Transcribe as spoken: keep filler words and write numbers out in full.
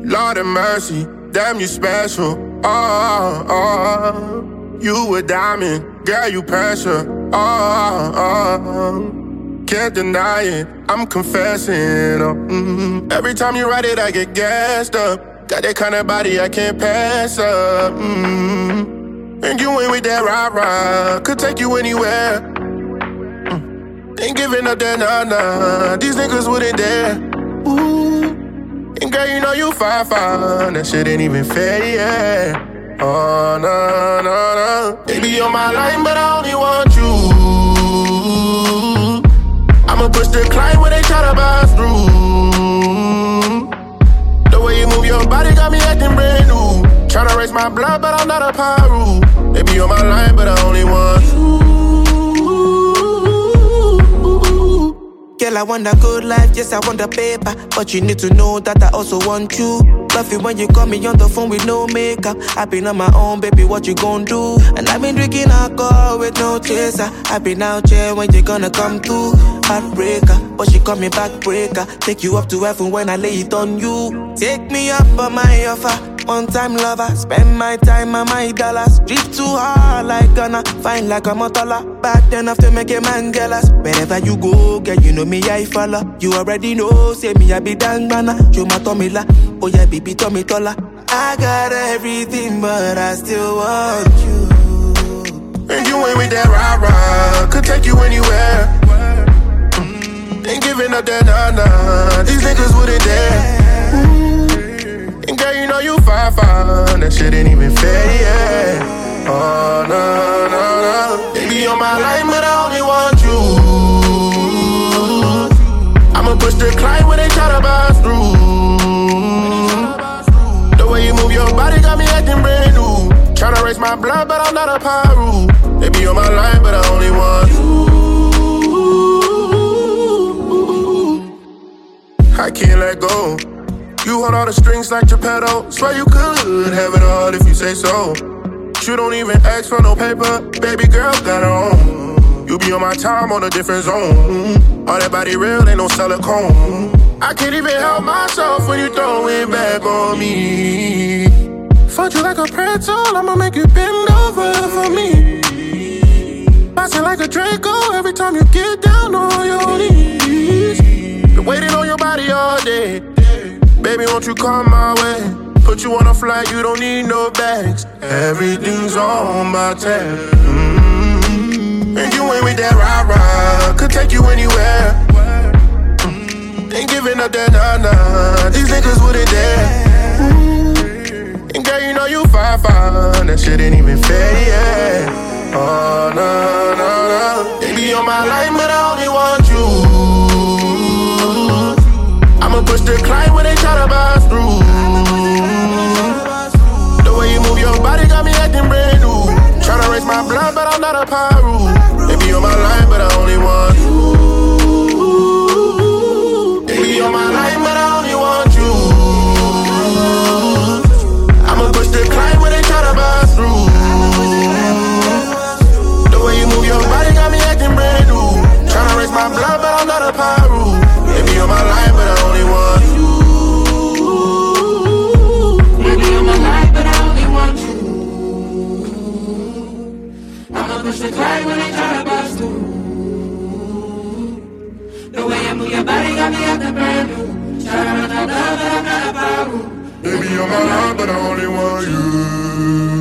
Lord of mercy, damn you special. Oh, oh, you a diamond, girl you pressure. Oh, oh, can't deny it, I'm confessing. Oh, mm. Every time you write it, I get gassed up. Got that kind of body I can't pass up. Mm. And you ain't with that rah-rah, could take you anywhere. Mm. Ain't giving up that nah-nah, these niggas wouldn't dare. Ooh. And girl, you know you fine, fine, that shit ain't even fair, yeah. Oh, no, no, no. They be on my line, but I only want you. I'ma push the climb when they try to bust through. The way you move your body got me acting brand new. Tryna raise my blood, but I'm not a pyro. They be on my line, but I only want you. Girl, I want a good life, yes, I want a paper. But you need to know that I also want you. Love it when you call me on the phone with no makeup. I been on my own, baby, what you gon' do? And I've been drinking alcohol with no chaser. I been out here when you gonna come through. Heartbreaker, but she call me backbreaker. Take you up to heaven when I lay it on you. Take me up on my offer. One time lover, spend my time and my dollars. Drip too hard like Ghana, fine like a Motola. Bad enough to make a man jealous. Wherever you go, girl, you know me, I follow. You already know, say me, I be dangbana. You my Tomila, oh yeah, baby, Tommy Tola. I got everything, but I still want you. And you ain't with that rah-rah, could take you anywhere. Mm. Ain't giving up that nah-nah, these niggas wouldn't dare. And girl, you know you fine, fine, that shit ain't even fair, yeah. Oh, no, no, no. They be on my line, but I only want you. I'ma push the climb when they try to bust through. The way you move your body got me acting brand new. Tryna raise my blood, but I'm not a pyro. They be on my line, but I only want you. I can't let go. You hold all the strings like Geppetto. Swear you could have it all if you say so. You don't even ask for no paper. Baby girl got her own. You be on my time on a different zone. All that body real, ain't no silicone. I can't even help myself when you throw it back on me. Fuck you like a pretzel, I'ma make you bend over for me. Bouncing like a Draco every time you get down on your knees. Been waiting on your body all day. Baby, won't you come my way? Put you on a flight, you don't need no bags. Everything's on my tab. Mm-hmm. And you ain't with that rah-rah, could take you anywhere. Mm-hmm. Ain't giving up that nah-nah, these niggas wouldn't dare. Mm-hmm. And girl, you know you fine, fine, that shit ain't even fair, yeah. Oh, no, no, no. They be on my line, but I only want you. I'ma push the climb when they try to bust through. The way you move your body got me acting brand new. Tryna raise my blood, but I'm not a pyro. They be on my line, but I only want you. They be on my line, but I only want you. I'ma push the climb when they try to bust through. The way you move your body got me acting brand new. Tryna raise my blood, but I'm not a pyro. They be on my line, but I only want you. They be on my line, but I only want you. I'ma push the climb when they try to bust through. The way you move your body got me acting brand new. Tryna run that love, but I'm not a power. They be on my line, but I only want you.